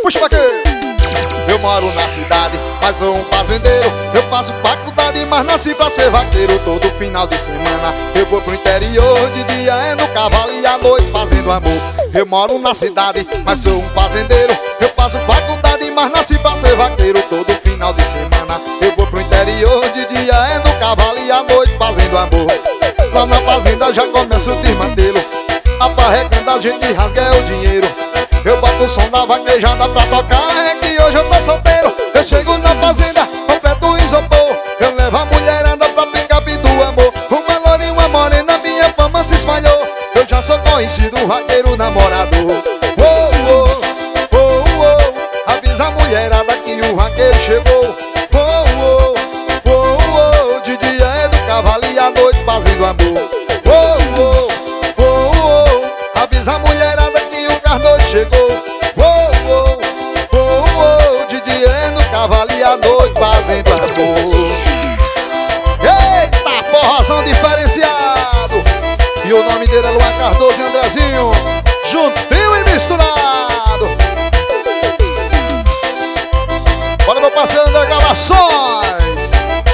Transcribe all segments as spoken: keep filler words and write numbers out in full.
puxa vaqueiro. Eu moro na cidade, mas sou um fazendeiro. Eu faço faculdade, mas nasci pra ser vaqueiro. Todo final de semana eu vou pro interior. De dia é no cavalo e à noite fazendo amor. Eu moro na cidade, mas sou um fazendeiro. Eu faço faculdade, mas nasci pra ser vaqueiro. Todo final de semana eu vou pro interior. De dia é no cavalo e à noite fazendo amor. Lá na fazenda já começa o desmantelo. Aparrecando a gente rasga é o dinheiro. Eu boto o som da vaquejada pra tocar. É que hoje eu tô solteiro. Eu chego na fazenda, completo o isopor. Eu levo a mulherada pra picape do amor. Uma loura e uma morena, minha fama se espalhou. Eu já sou conhecido, vaqueiro namorador. Oh, oh, oh, oh. Avisa a mulherada que o vaqueiro chegou. Oh, oh, oh, oh. De dia é do cavalo e à noite fazendo amor. Oh, oh, oh, oh. Avisa a mulherada que o cardoso chegou. Oh, oh, oh, oh. De dia é no cavalo e à noite fazendo amor. Eita, forrozão diferenciado. E o nome dele é Luan Cardoso e Andrezinho, juntinho e misturado. Bora, meu parceiro André Gravações.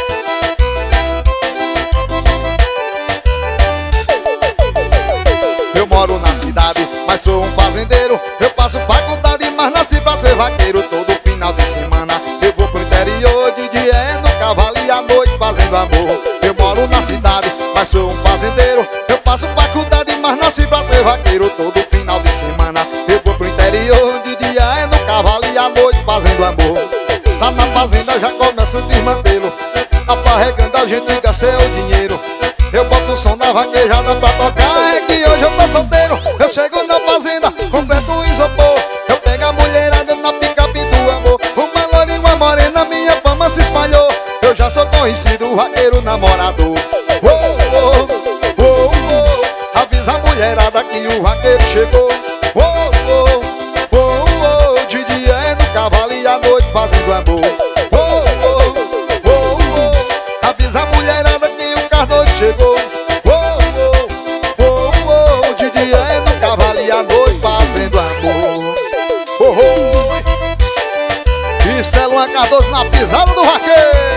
Eu moro na cidade, mas sou um fazendeiro. Eu faço faculdade, mas nasci pra ser vaqueiro. Todo final de semana eu vou pro interior. De dia é no cavalo e à noite fazendo amor. Eu moro na cidade, mas sou um fazendeiro. Eu faço faculdade, mas nasci pra ser vaqueiro. Todo final de semana eu vou pro interior. De dia é no cavalo e à noite fazendo amor. Lá na fazenda já começa o desmantelo. Aparregando a gente gasta é o dinheiro. Eu boto o som da vaquejada pra tocar. É que hoje eu tô solteiro. Eu chego na fazenda, completo o isopor. Eu pego a mulherada na picape do amor. Uma loura e uma morena, minha fama se espalhou. Eu já sou conhecido, vaqueiro namorador. Oh, oh, oh, oh. Avisa a mulherada que o vaqueiro chegou. Oh, oh, oh, oh. De dia é no cavalo e à noite fazendo amor. Oh, oh, oh, oh. Avisa a mulherada que o cardoso chegou. Oh, oh, oh, oh. De dia é no cavalo e à noite fazendo amor. Oh, oh. Isso é Luan Cardoso na pisada do vaqueiro.